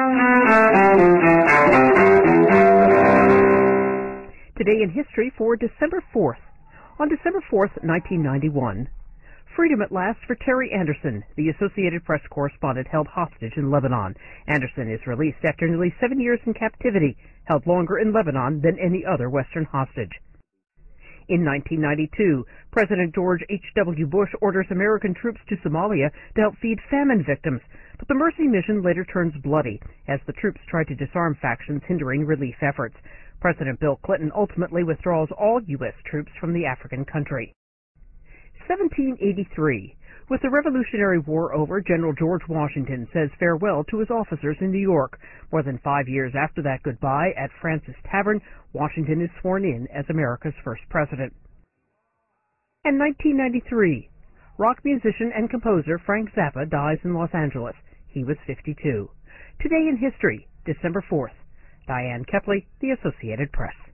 Today in history for December 4th. On December 4th, 1991, freedom at last for Terry Anderson, the Associated Press correspondent held hostage in Lebanon. Anderson is released after nearly 7 years in captivity, held longer in Lebanon than any other Western hostage. In 1992, President George H.W. Bush orders American troops to Somalia to help feed famine victims, but the Mercy mission later turns bloody as the troops try to disarm factions hindering relief efforts. President Bill Clinton ultimately withdraws all U.S. troops from the African country. 1783. With the Revolutionary War over, General George Washington says farewell to his officers in New York. More than 5 years after that goodbye, at Francis Tavern, Washington is sworn in as America's first president. And 1993. Rock musician and composer Frank Zappa dies in Los Angeles. He was 52. Today in history, December 4th. Diane Kepley, The Associated Press.